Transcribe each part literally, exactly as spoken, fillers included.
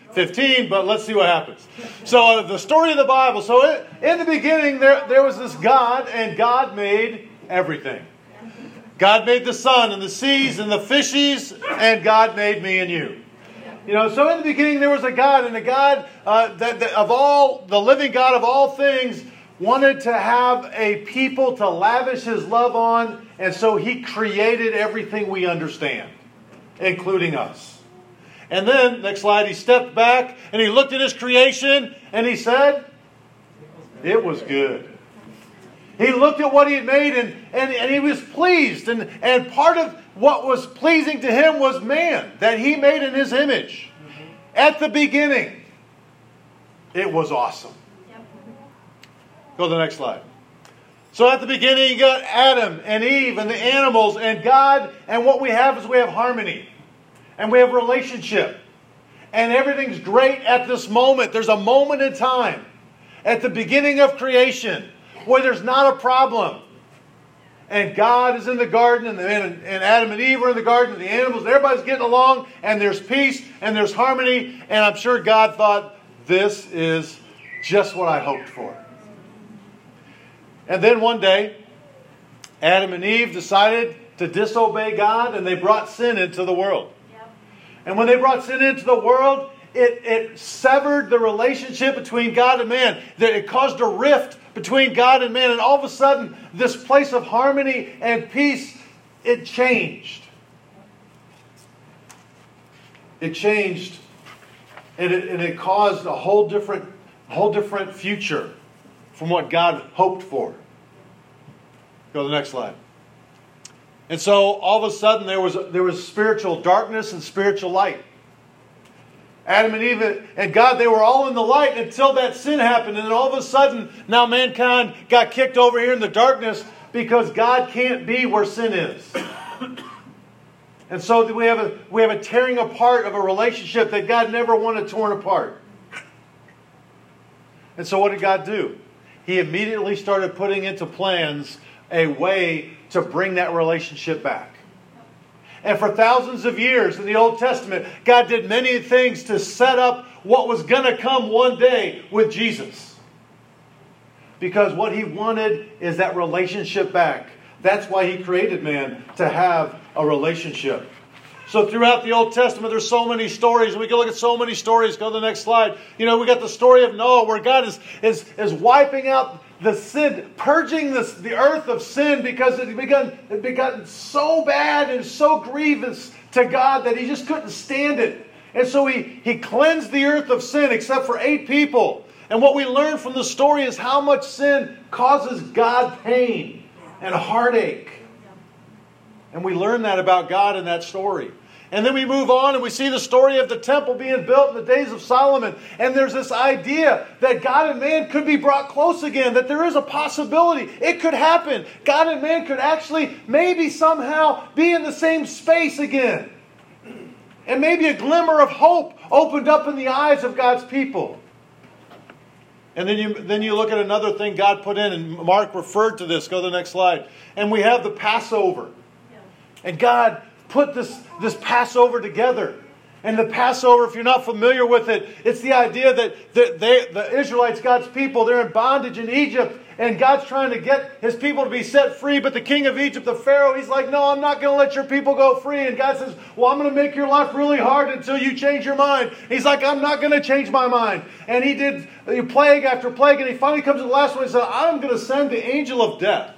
fifteen, but let's see what happens. So uh, the story of the Bible. So it, in the beginning, there, there was this God, and God made everything. God made the sun and the seas and the fishies, and God made me and you. You know, so in the beginning there was a God, and a God uh, that, that of all, the living God of all things, wanted to have a people to lavish His love on, and so He created everything we understand, including us. And then, next slide, He stepped back and He looked at His creation and He said, it was good. He looked at what He had made and, and, and He was pleased. And, and part of what was pleasing to Him was man, that He made in His image. At the beginning, it was awesome. Go to the next slide. So at the beginning, you got Adam and Eve and the animals and God. And what we have is we have harmony. And we have relationship. And everything's great at this moment. There's a moment in time at the beginning of creation where there's not a problem. And God is in the garden, and, the, and Adam and Eve are in the garden, and the animals, and everybody's getting along, and there's peace, and there's harmony. And I'm sure God thought, this is just what I hoped for. And then one day, Adam and Eve decided to disobey God, and they brought sin into the world. Yep. And when they brought sin into the world, it, it severed the relationship between God and man. It caused a rift between God and man. And all of a sudden, this place of harmony and peace, it changed. It changed. And it, and it caused a whole different, whole different future from what God hoped for. Go to the next slide. And so all of a sudden there was, there was spiritual darkness and spiritual light. Adam and Eve and God, they were all in the light until that sin happened. And then all of a sudden, now mankind got kicked over here in the darkness because God can't be where sin is. And so we have a, we have a tearing apart of a relationship that God never wanted torn apart. And so what did God do? He immediately started putting into plans a way to bring that relationship back. And for thousands of years in the Old Testament, God did many things to set up what was going to come one day with Jesus. Because what He wanted is that relationship back. That's why He created man, to have a relationship. So throughout the Old Testament, there's so many stories. We can look at so many stories. Go to the next slide. You know, we got the story of Noah, where God is, is, is wiping out the sin, purging this, the earth of sin, because it had begun, it had begun so bad and so grievous to God that He just couldn't stand it. And so He, he cleansed the earth of sin except for eight people. And what we learn from the story is how much sin causes God pain and heartache. And we learn that about God in that story. And then we move on and we see the story of the temple being built in the days of Solomon. And there's this idea that God and man could be brought close again. That there is a possibility. It could happen. God and man could actually maybe somehow be in the same space again. And maybe a glimmer of hope opened up in the eyes of God's people. And then you, then you look at another thing God put in. And Mark referred to this. Go to the next slide. And we have the Passover. And God put this, this Passover together. And the Passover, if you're not familiar with it, it's the idea that the, they, the Israelites, God's people, they're in bondage in Egypt. And God's trying to get His people to be set free. But the king of Egypt, the Pharaoh, he's like, no, I'm not going to let your people go free. And God says, well, I'm going to make your life really hard until you change your mind. He's like, I'm not going to change my mind. And He did plague after plague. And He finally comes to the last one and says, I'm going to send the angel of death.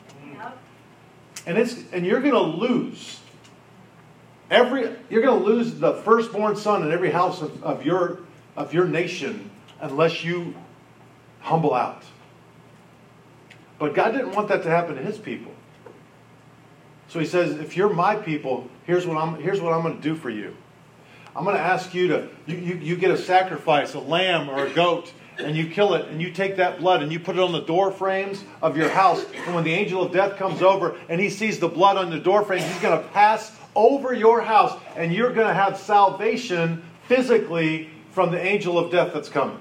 And it's and you're going to lose. Every, you're going to lose the firstborn son in every house of, of, your, of your nation unless you humble out. But God didn't want that to happen to His people. So He says, if you're my people, here's what I'm, here's what I'm going to do for you. I'm going to ask you to, you, you, you get a sacrifice, a lamb or a goat, and you kill it, and you take that blood and you put it on the door frames of your house. And when the angel of death comes over and he sees the blood on the door frame, he's going to pass over your house, and you're going to have salvation physically from the angel of death that's coming.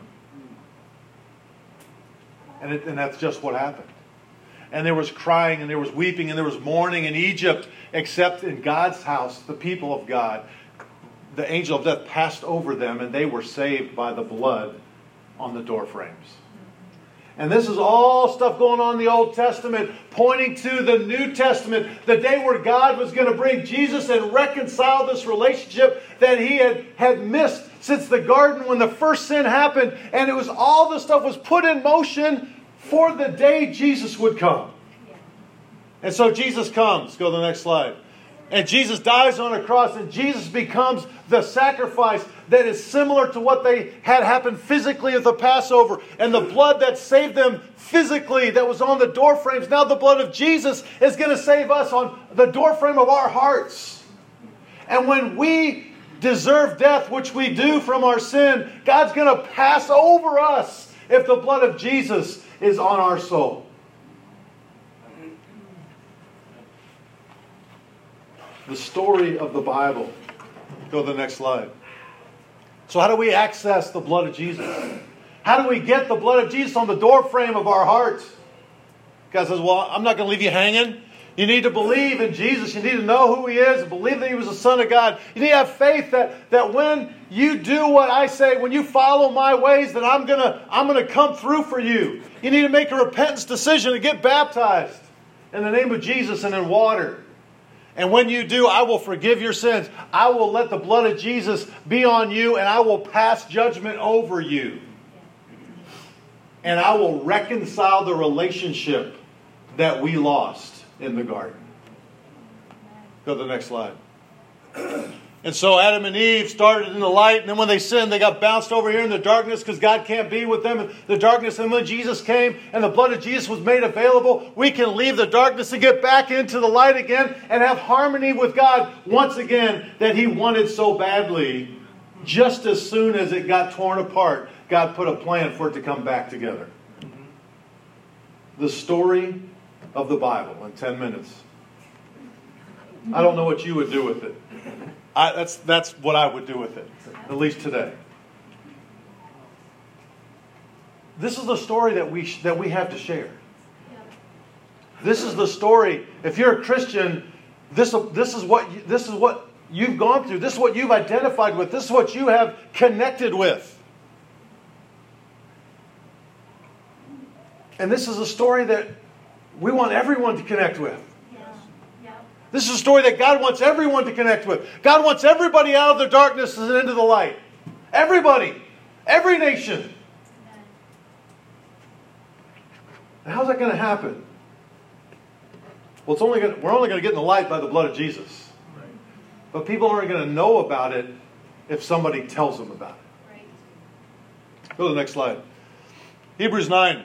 And, it, and that's just what happened. And there was crying and there was weeping and there was mourning in Egypt, except in God's house, the people of God. the angel of death passed over them, and they were saved by the blood on the door frames. And this is all stuff going on in the Old Testament, pointing to the New Testament, the day where God was going to bring Jesus and reconcile this relationship that he had, had missed since the garden when the first sin happened. And it was all this stuff was put in motion for the day Jesus would come. And so Jesus comes. Go to the next slide. And Jesus dies on a cross, and Jesus becomes the sacrifice that is similar to what they had happened physically at the Passover. And the blood that saved them physically that was on the door frames, now the blood of Jesus is going to save us on the door frame of our hearts. And when we deserve death, which we do from our sin, God's going to pass over us if the blood of Jesus is on our soul. The story of the Bible. Go to the next slide. So how do we access the blood of Jesus? How do we get the blood of Jesus on the doorframe of our hearts? God says, well, I'm not going to leave you hanging. You need to believe in Jesus. You need to know who He is and believe that He was the Son of God. You need to have faith that, that when you do what I say, when you follow my ways, that I'm going to I'm going to come through for you. You need to make a repentance decision to get baptized in the name of Jesus and in water. And when you do, I will forgive your sins. I will let the blood of Jesus be on you, and I will pass judgment over you. And I will reconcile the relationship that we lost in the garden. Go to the next slide. And so Adam and Eve started in the light, and then when they sinned, they got bounced over here in the darkness because God can't be with them in the darkness. And when Jesus came and the blood of Jesus was made available, we can leave the darkness and get back into the light again and have harmony with God once again that He wanted so badly. Just as soon as it got torn apart, God put a plan for it to come back together. The story of the Bible in ten minutes. I don't know what you would do with it. I, that's, that's what I would do with it, at least today. This is the story that we, that we have to share. This is the story. If you're a Christian, this, this, is what you, this is what you've gone through. This is what you've identified with. This is what you have connected with. And this is a story that we want everyone to connect with. This is a story that God wants everyone to connect with. God wants everybody out of the darkness and into the light. Everybody. Every nation. Now, how's that going to happen? Well, it's only going to, we're only going to get in the light by the blood of Jesus. Right. But people aren't going to know about it if somebody tells them about it. Right. Go to the next slide. Hebrews nine.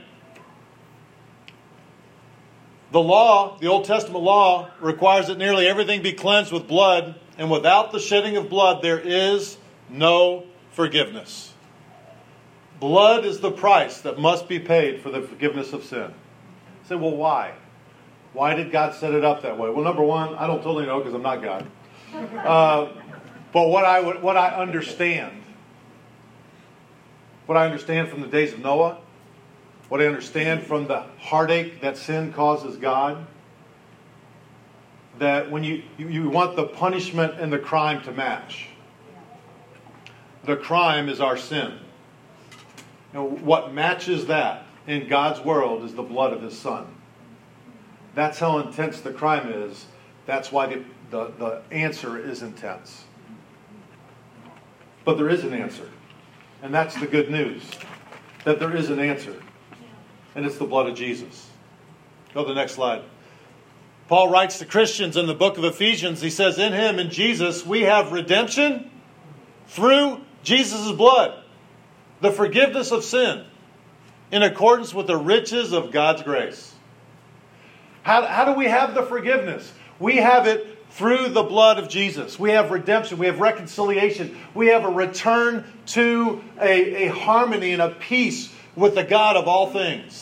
The law, the Old Testament law, requires that nearly everything be cleansed with blood, and without the shedding of blood, there is no forgiveness. Blood is the price that must be paid for the forgiveness of sin. You say, well, why? Why did God set it up that way? Well, number one, I don't totally know because I'm not God. Uh, but what I would, what I understand, what I understand from the days of Noah, what I understand from the heartache that sin causes God, that when you, you, you want the punishment and the crime to match. The crime is our sin. And what matches that in God's world is the blood of His Son. That's how intense the crime is. That's why the, the, the answer is intense. But there is an answer. And that's the good news. That there is an answer. And it's the blood of Jesus. Go to the next slide. Paul writes to Christians in the book of Ephesians. He says, in Him, in Jesus, we have redemption through Jesus' blood. The forgiveness of sin. In accordance with the riches of God's grace. How, how do we have the forgiveness? We have it through the blood of Jesus. We have redemption. We have reconciliation. We have a return to a, a harmony and a peace with the God of all things.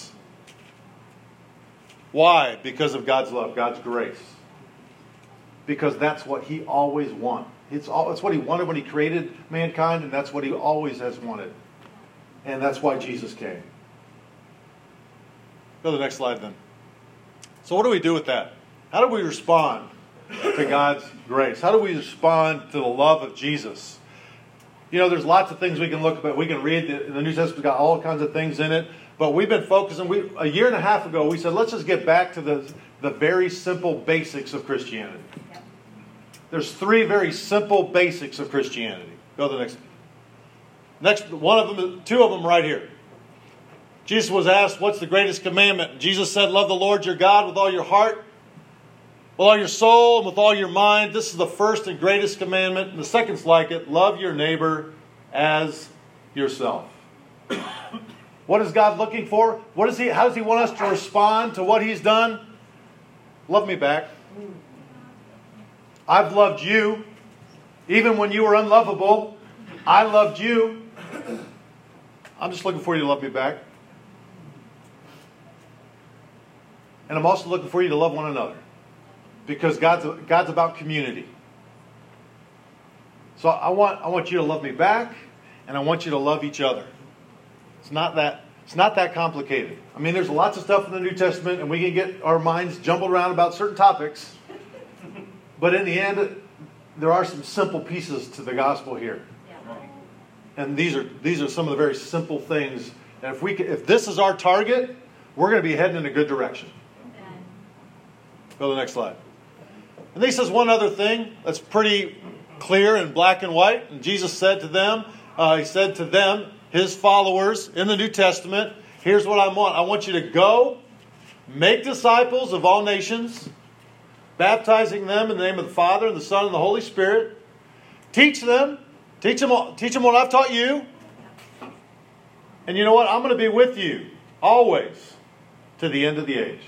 Why? Because of God's love, God's grace. Because that's what He always wanted. It's all, that's what He wanted when He created mankind, and that's what He always has wanted. And that's why Jesus came. Go to the next slide then. So what do we do with that? How do we respond to God's grace? How do we respond to the love of Jesus? You know, there's lots of things we can look at. We can read. The, the New Testament's got all kinds of things in it. But we've been focusing. We, a year and a half ago, we said, let's just get back to the, the very simple basics of Christianity. Yep. There's three very simple basics of Christianity. Go to the next. Next, one of them, two of them right here. Jesus was asked, what's the greatest commandment? Jesus said, love the Lord your God with all your heart, with all your soul, and with all your mind. This is the first and greatest commandment. And the second's like it. Love your neighbor as yourself. What is God looking for? What is he, how does He want us to respond to what He's done? Love me back. I've loved you. Even when you were unlovable, I loved you. I'm just looking for you to love me back. And I'm also looking for you to love one another. Because God's, God's about community. So I want, I want you to love me back, and I want you to love each other. It's not that, it's not that complicated. I mean, there's lots of stuff in the New Testament, and we can get our minds jumbled around about certain topics. But in the end, there are some simple pieces to the gospel here. And these are these are some of the very simple things. And if we can, if this is our target, we're going to be heading in a good direction. Go to the next slide. And then he says one other thing that's pretty clear in black and white. And Jesus said to them, uh, he said to them, his followers in the New Testament, here's what I want. I want you to go, make disciples of all nations, baptizing them in the name of the Father and the Son and the Holy Spirit. Teach them. Teach them, teach them what I've taught you. And you know what? I'm going to be with you always to the end of the age.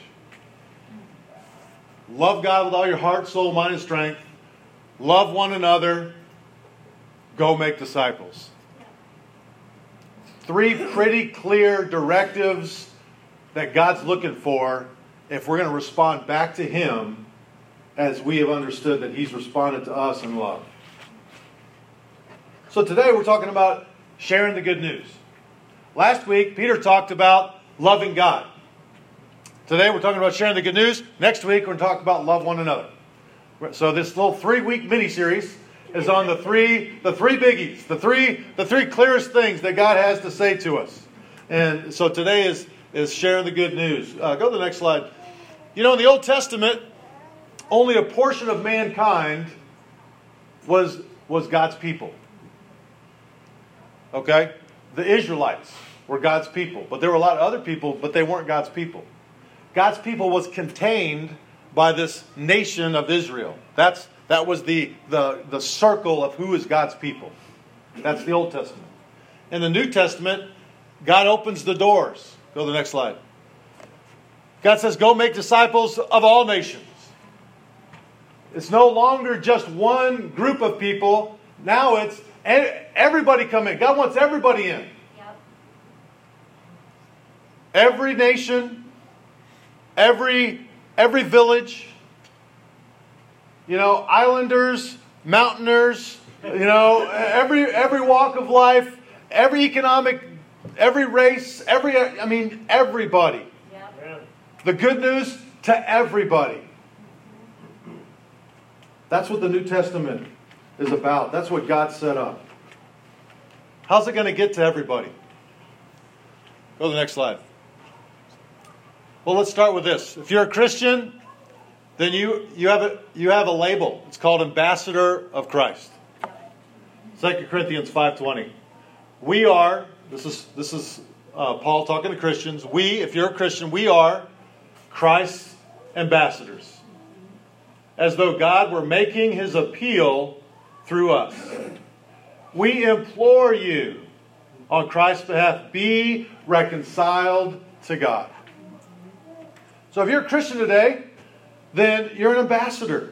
Love God with all your heart, soul, mind, and strength. Love one another. Go make disciples. Three pretty clear directives that God's looking for if we're going to respond back to Him as we have understood that He's responded to us in love. So today we're talking about sharing the good news. Last week, Peter talked about loving God. Today we're talking about sharing the good news. Next week we're going to talk about love one another. So this little three-week mini-series is on the three, the three biggies, the three, the three clearest things that God has to say to us. And so today is, is sharing the good news. Uh, go to the next slide. You know, in the Old Testament, only a portion of mankind was, was God's people. Okay? The Israelites were God's people. But there were a lot of other people, but they weren't God's people. God's people was contained by this nation of Israel. That's, that was the, the, the circle of who is God's people. That's the Old Testament. In the New Testament, God opens the doors. Go to the next slide. God says, go make disciples of all nations. It's no longer just one group of people. Now it's everybody come in. God wants everybody in. Yep. Every nation, every every village, you know, islanders, mountainers, you know, every every walk of life, every economic, every race, every I mean everybody. Yep. The good news to everybody. That's what the New Testament is about. That's what God set up. How's it going to get to everybody? Go to the next slide. Well, let's start with this. If you're a Christian, then you, you, have, a, you have a label. It's called Ambassador of Christ. Second Corinthians five twenty. We are, this is, this is uh, Paul talking to Christians. We, if you're a Christian, we are Christ's ambassadors. As though God were making His appeal through us. We implore you, on Christ's behalf, be reconciled to God. So if you're a Christian today, then you're an ambassador.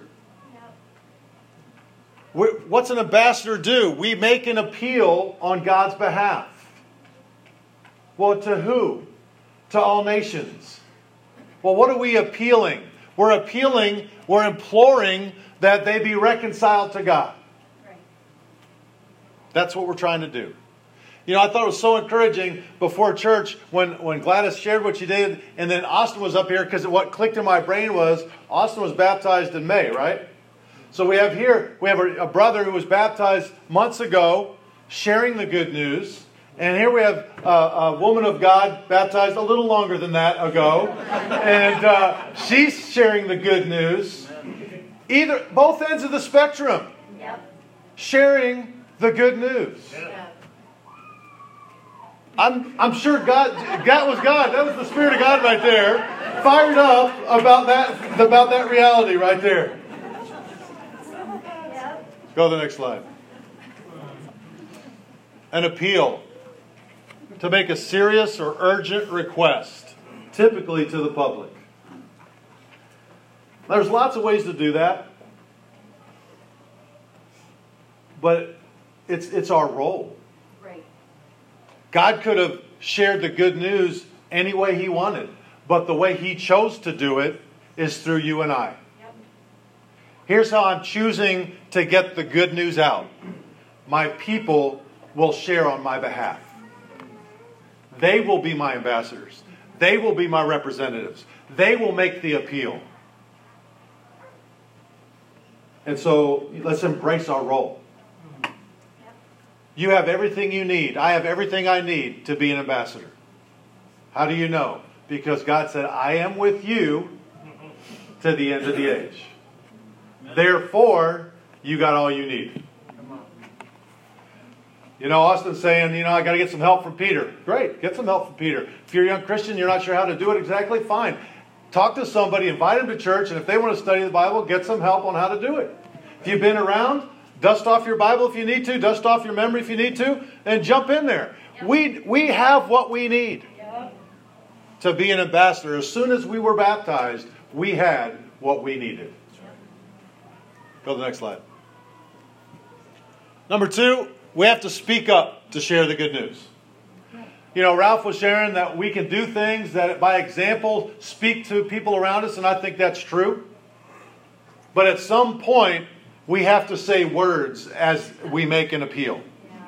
What's an ambassador do? We make an appeal on God's behalf. Well, to who? To all nations. Well, what are we appealing? We're appealing, we're imploring that they be reconciled to God. Right. That's what we're trying to do. You know, I thought it was so encouraging before church when, when Gladys shared what she did, and then Austin was up here, because what clicked in my brain was Austin was baptized in May, right? So we have here, we have a, a brother who was baptized months ago, sharing the good news. And here we have uh, a woman of God baptized a little longer than that ago. And uh, she's sharing the good news. Either, both ends of the spectrum. Yep. Sharing the good news. Yep. I'm, I'm sure God, that was God. That was the Spirit of God right there. Fired up about that, about that reality right there. Yep. Go to the next slide. An appeal. To make a serious or urgent request, typically to the public. There's lots of ways to do that, but it's it's our role. Right. God could have shared the good news any way He wanted, but the way He chose to do it is through you and I. Yep. Here's how I'm choosing to get the good news out. My people will share on my behalf. They will be my ambassadors. They will be my representatives. They will make the appeal. And so let's embrace our role. You have everything you need. I have everything I need to be an ambassador. How do you know? Because God said, I am with you to the end of the age. Therefore, you got all you need. You know, Austin's saying, you know, I got to get some help from Peter. Great, get some help from Peter. If you're a young Christian, you're not sure how to do it exactly, fine. Talk to somebody, invite them to church, and if they want to study the Bible, get some help on how to do it. If you've been around, dust off your Bible if you need to, dust off your memory if you need to, and jump in there. Yep. We, we have what we need yep. to be an ambassador. As soon as we were baptized, we had what we needed. Yep. Go to the next slide. Number two, we have to speak up to share the good news. You know, Ralph was sharing that we can do things that by example speak to people around us, and I think that's true. But at some point, we have to say words as we make an appeal.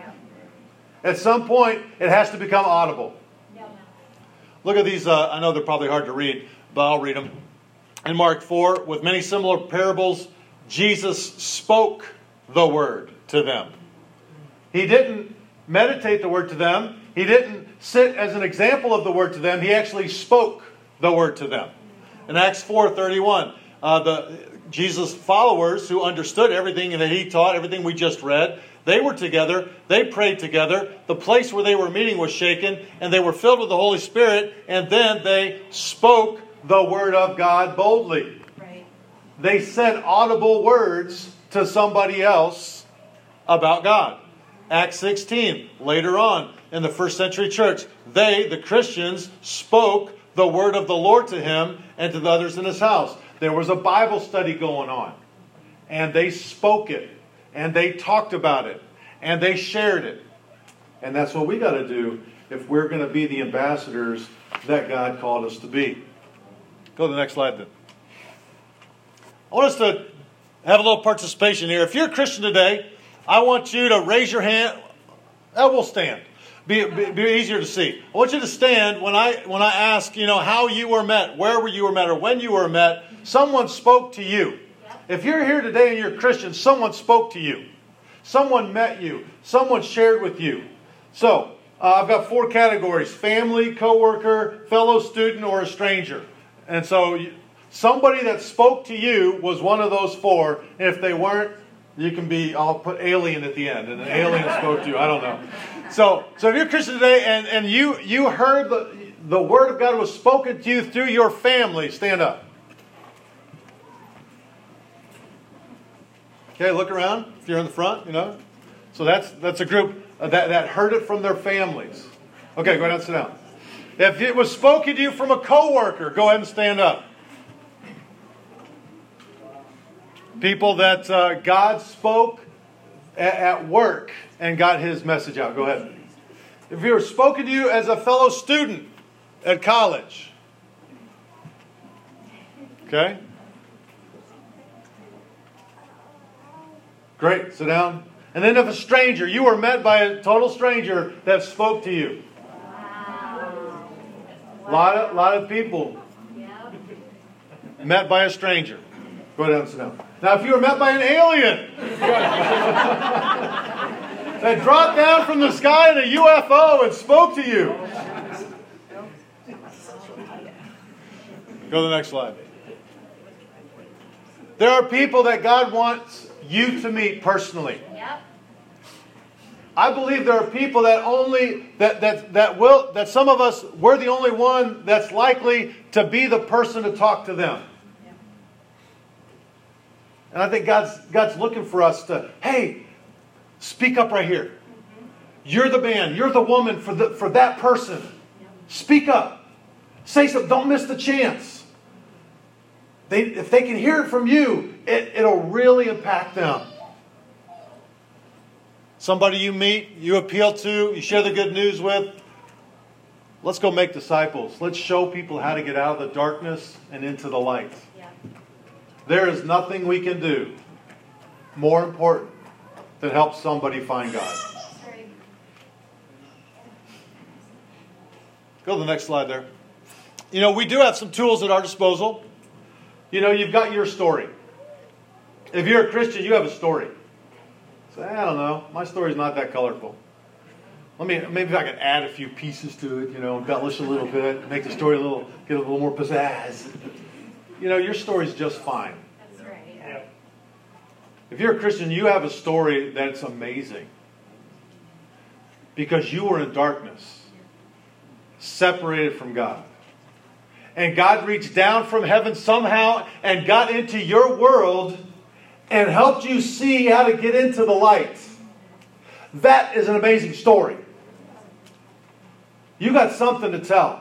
At some point, it has to become audible. Look at these, uh, I know they're probably hard to read, but I'll read them. In Mark four, with many similar parables, Jesus spoke the word to them. He didn't meditate the word to them. He didn't sit as an example of the word to them. He actually spoke the word to them. In Acts four thirty-one, uh, the Jesus' followers who understood everything that He taught, everything we just read, they were together. They prayed together. The place where they were meeting was shaken, and they were filled with the Holy Spirit, and then they spoke the word of God boldly. Right. They said audible words to somebody else about God. Acts sixteen, later on in the first century church, they, the Christians, spoke the word of the Lord to him and to the others in his house. There was a Bible study going on, and they spoke it, and they talked about it, and they shared it. And that's what we got to do if we're going to be the ambassadors that God called us to be. Go to the next slide then. I want us to have a little participation here. If you're a Christian today, I want you to raise your hand. That will stand. Be, be, be easier to see. I want you to stand when I when I ask, you know, how you were met, where were you were met, or when you were met. Someone spoke to you. If you're here today and you're a Christian, someone spoke to you. Someone met you. Someone shared with you. So, uh, I've got four categories: family, coworker, fellow student, or a stranger. And so, you, somebody that spoke to you was one of those four. And if they weren't, you can be, I'll put alien at the end, and an alien spoke to you. I don't know. So, so if you're a Christian today and, and you, you heard the, the word of God was spoken to you through your family, stand up. Okay, look around if you're in the front, you know. So that's that's a group that, that heard it from their families. Okay, go ahead and sit down. If it was spoken to you from a coworker, go ahead and stand up. People that uh, God spoke at, at work and got His message out. Go ahead. If it was spoken to you as a fellow student at college. Okay. Great. Sit down. And then if a stranger, you were met by a total stranger that spoke to you. Wow. A lot of, lot of people yeah. met by a stranger. Go ahead and sit down. Now, if you were met by an alien, that dropped down from the sky in a U F O and spoke to you. Go to the next slide. There are people that God wants you to meet personally. Yep. I believe there are people that only that that that will that some of us, we're the only one that's likely to be the person to talk to them. Yep. And I think God's God's looking for us to, hey, speak up right here. Mm-hmm. You're the man, you're the woman for the for that person. Yep. Speak up. Say something. Don't miss the chance. They, if they can hear it from you, it, it'll really impact them. Somebody you meet, you appeal to, you share the good news with. Let's go make disciples. Let's show people how to get out of the darkness and into the light. Yeah. There is nothing we can do more important than help somebody find God. Right. Go to the next slide there. You know, we do have some tools at our disposal. You know, you've got your story. If you're a Christian, you have a story. Say, I don't know, my story's not that colorful. Let me, maybe if I could add a few pieces to it, you know, embellish a little bit, make the story a little, get a little more pizzazz. You know, your story's just fine. That's right. Yeah. If you're a Christian, you have a story that's amazing. Because you were in darkness, separated from God. And God reached down from heaven somehow and got into your world and helped you see how to get into the light. That is an amazing story. You got something to tell.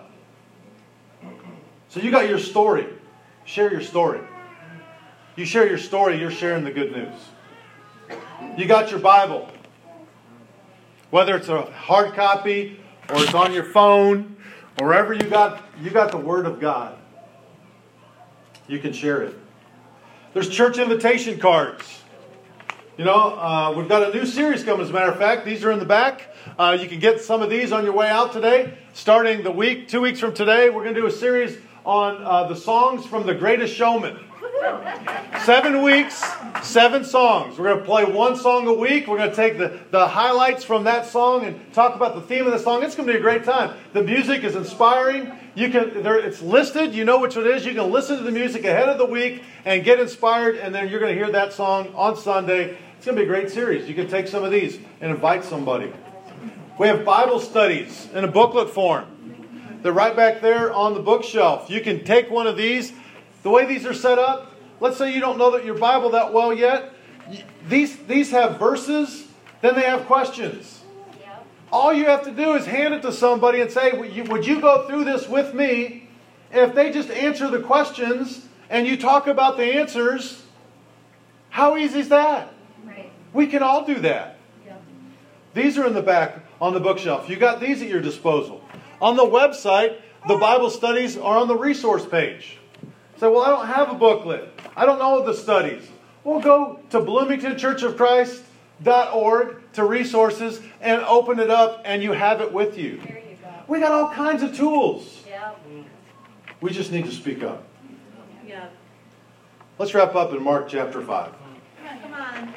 So you got your story. Share your story. You share your story, you're sharing the good news. You got your Bible. Whether it's a hard copy or it's on your phone, or wherever you got, you got the Word of God. You can share it. There's church invitation cards. You know, uh, we've got a new series coming, as a matter of fact. These are in the back. Uh, you can get some of these on your way out today. Starting the week, two weeks from today, we're going to do a series on uh, the songs from The Greatest Showman. Seven weeks, seven songs. We're going to play one song a week. We're going to take the, the highlights from that song and talk about the theme of the song. It's going to be a great time. The music is inspiring. You can, there, it's listed. You know which it is. You can listen to the music ahead of the week and get inspired, and then you're going to hear that song on Sunday. It's going to be a great series. You can take some of these and invite somebody. We have Bible studies in a booklet form. They're right back there on the bookshelf. You can take one of these. The way these are set up, let's say you don't know that your Bible that well yet. These, these have verses, then they have questions. Yep. All you have to do is hand it to somebody and say, would you, would you go through this with me? And if they just answer the questions and you talk about the answers, how easy is that? Right. We can all do that. Yep. These are in the back on the bookshelf. You got these at your disposal. On the website, the Bible studies are on the resource page. Say, well, I don't have a booklet. I don't know the studies. Well, go to bloomington church of christ dot org to resources and open it up and you have it with you. There you go. We got all kinds of tools. Yep. We just need to speak up. Yep. Let's wrap up in Mark chapter five. Come on, come on.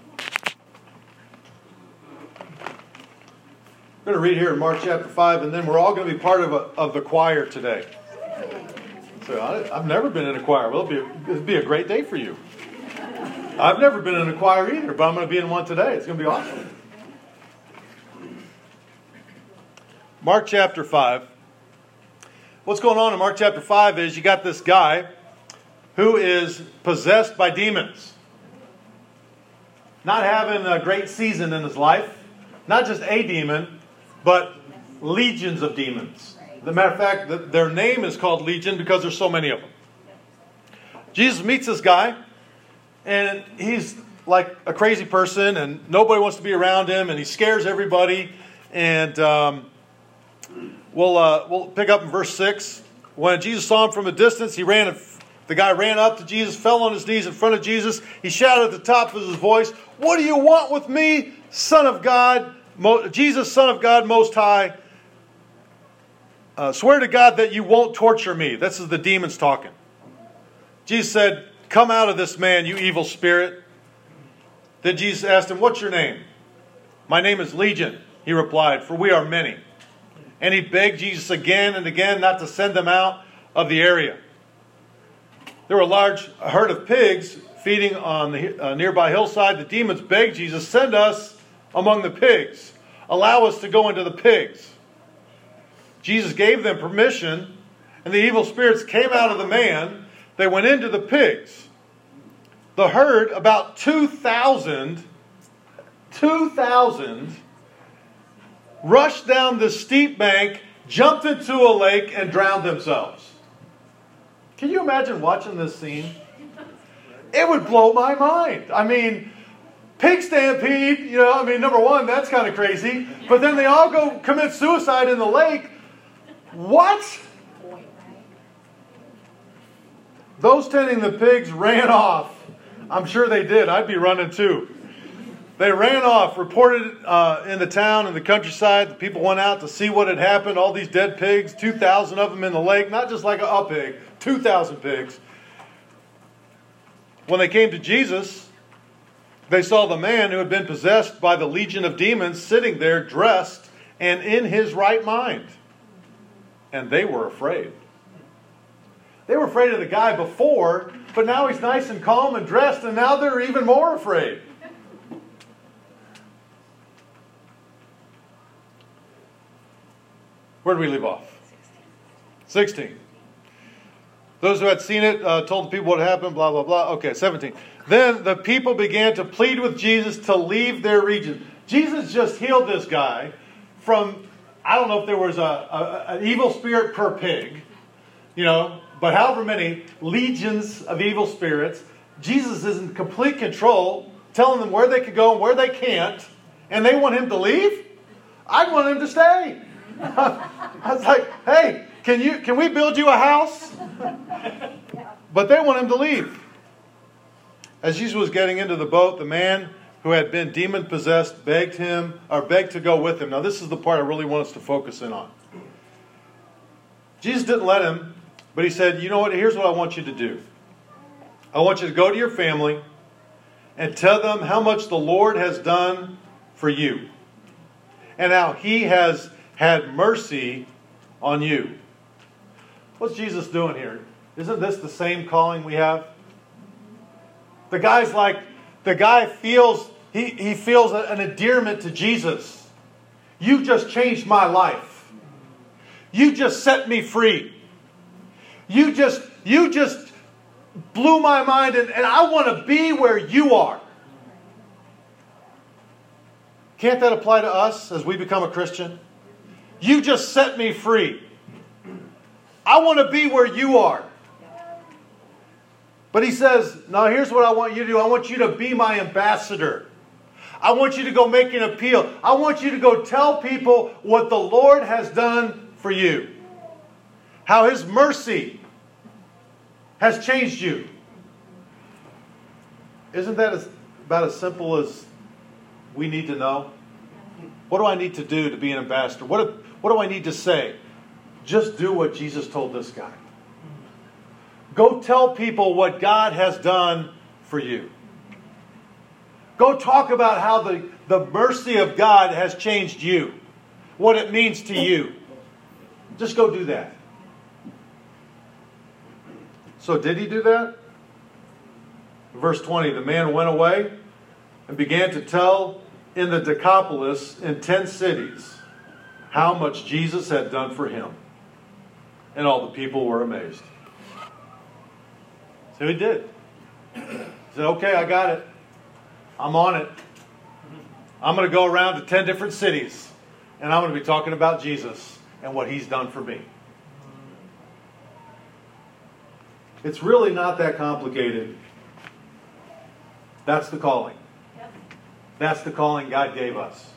We're going to read here in Mark chapter five, and then we're all going to be part of, a, of the choir today. So I, I've never been in a choir. Well, it'll be, it'll be a great day for you. I've never been in a choir either, but I'm going to be in one today. It's going to be awesome. Mark chapter five. What's going on in Mark chapter five is you got this guy who is possessed by demons. Not having a great season in his life. Not just a demon, but legions of demons. As a matter of fact, the, their name is called Legion because there's so many of them. Jesus meets this guy, and he's like a crazy person, and nobody wants to be around him, and he scares everybody. And um, we'll uh, we'll pick up in verse six. When Jesus saw him from a distance, he ran. The guy ran up to Jesus, fell on his knees in front of Jesus. He shouted at the top of his voice, "What do you want with me, Son of God, Mo- Jesus, Son of God, Most High? Uh, swear to God that you won't torture me." This is the demons talking. Jesus said, "Come out of this man, you evil spirit." Then Jesus asked him, "What's your name?" My name is Legion, he replied, for we are many. And he begged Jesus again and again not to send them out of the area. There were a large herd of pigs feeding on the uh, nearby hillside. The demons begged Jesus, send us among the pigs. Allow us to go into the pigs. Jesus gave them permission, and the evil spirits came out of the man. They went into the pigs. The herd, about two thousand, two thousand, rushed down the steep bank, jumped into a lake, and drowned themselves. Can you imagine watching this scene? It would blow my mind. I mean, pig stampede, you know, I mean, number one, that's kind of crazy. But then they all go commit suicide in the lake. What? Those tending the pigs ran off. I'm sure they did. I'd be running too. They ran off, reported uh, in the town and the countryside. The people went out to see what had happened. All these dead pigs, two thousand of them in the lake. Not just like a, a pig, two thousand pigs. When they came to Jesus, they saw the man who had been possessed by the legion of demons sitting there dressed and in his right mind. And they were afraid. They were afraid of the guy before, but now he's nice and calm and dressed, and now they're even more afraid. Where did we leave off? sixteen. Those who had seen it uh, told the people what happened, blah, blah, blah. Okay, seventeen. Then the people began to plead with Jesus to leave their region. Jesus just healed this guy from, I don't know if there was a, a, an evil spirit per pig, you know, but however many legions of evil spirits. Jesus is in complete control, telling them where they could go and where they can't, and they want him to leave? I want him to stay. I was like, hey, can you can we build you a house? But they want him to leave. As Jesus was getting into the boat, the man who had been demon-possessed begged him, or begged to go with him. Now this is the part I really want us to focus in on. Jesus didn't let him, but he said, you know what, here's what I want you to do. I want you to go to your family and tell them how much the Lord has done for you. And how he has had mercy on you. What's Jesus doing here? Isn't this the same calling we have? The guy's like, the guy feels, he, he feels an endearment to Jesus. You just changed my life. You just set me free. You just, you just blew my mind, and, and I want to be where you are. Can't that apply to us as we become a Christian? You just set me free. I want to be where you are. But he says, now here's what I want you to do. I want you to be my ambassador. I want you to go make an appeal. I want you to go tell people what the Lord has done for you. How his mercy has changed you. Isn't that as, about as simple as we need to know? What do I need to do to be an ambassador? What, what do I need to say? Just do what Jesus told this guy. Go tell people what God has done for you. Go talk about how the, the mercy of God has changed you. What it means to you. Just go do that. So did he do that? Verse twenty, the man went away and began to tell in the Decapolis in ten cities how much Jesus had done for him. And all the people were amazed. So he did. He said, okay, I got it. I'm on it. I'm going to go around to ten different cities. And I'm going to be talking about Jesus and what he's done for me. It's really not that complicated. That's the calling. Yep. That's the calling God gave us.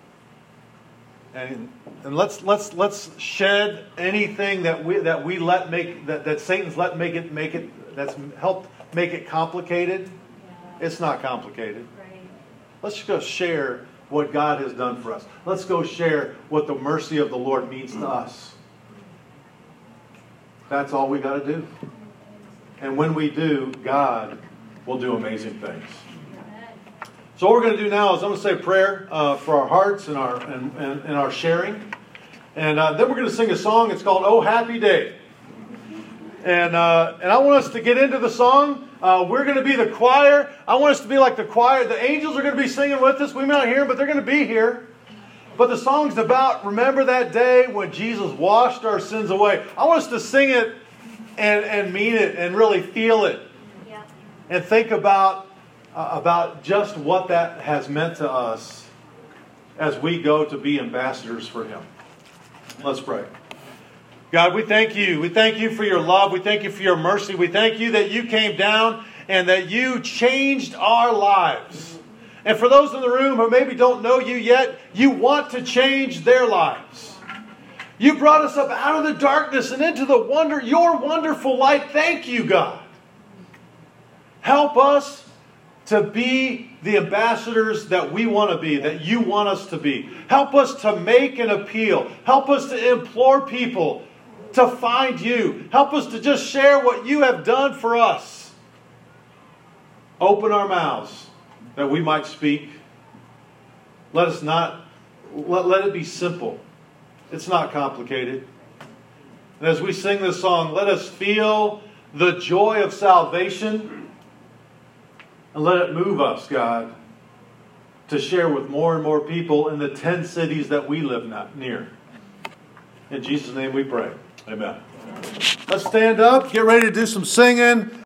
And, and let's let's let's shed anything that we that we let make that, that Satan's let make it make it that's helped make it complicated. Yeah. It's not complicated. Right. Let's just go share what God has done for us. Let's go share what the mercy of the Lord means to us. That's all we got to do. And when we do, God will do amazing things. So what we're going to do now is I'm going to say a prayer uh, for our hearts and our and, and, and our sharing. And uh, then we're going to sing a song. It's called Oh Happy Day. And uh, and I want us to get into the song. Uh, we're going to be the choir. I want us to be like the choir. The angels are going to be singing with us. We may not hear them, but they're going to be here. But the song's about, remember that day when Jesus washed our sins away. I want us to sing it and, and mean it and really feel it. Yeah. And think about, uh, about just what that has meant to us as we go to be ambassadors for Him. Let's pray. God, we thank you. We thank you for your love. We thank you for your mercy. We thank you that you came down and that you changed our lives. And for those in the room who maybe don't know you yet, you want to change their lives. You brought us up out of the darkness and into the wonder, your wonderful light. Thank you, God. Help us to be the ambassadors that we want to be, that you want us to be. Help us to make an appeal. Help us to implore people to find you. Help us to just share what you have done for us. Open our mouths that we might speak. Let us not, let, let it be simple. It's not complicated. And as we sing this song, let us feel the joy of salvation and let it move us, God, to share with more and more people in the ten cities that we live not near. In Jesus' name we pray. Amen. Let's stand up, get ready to do some singing.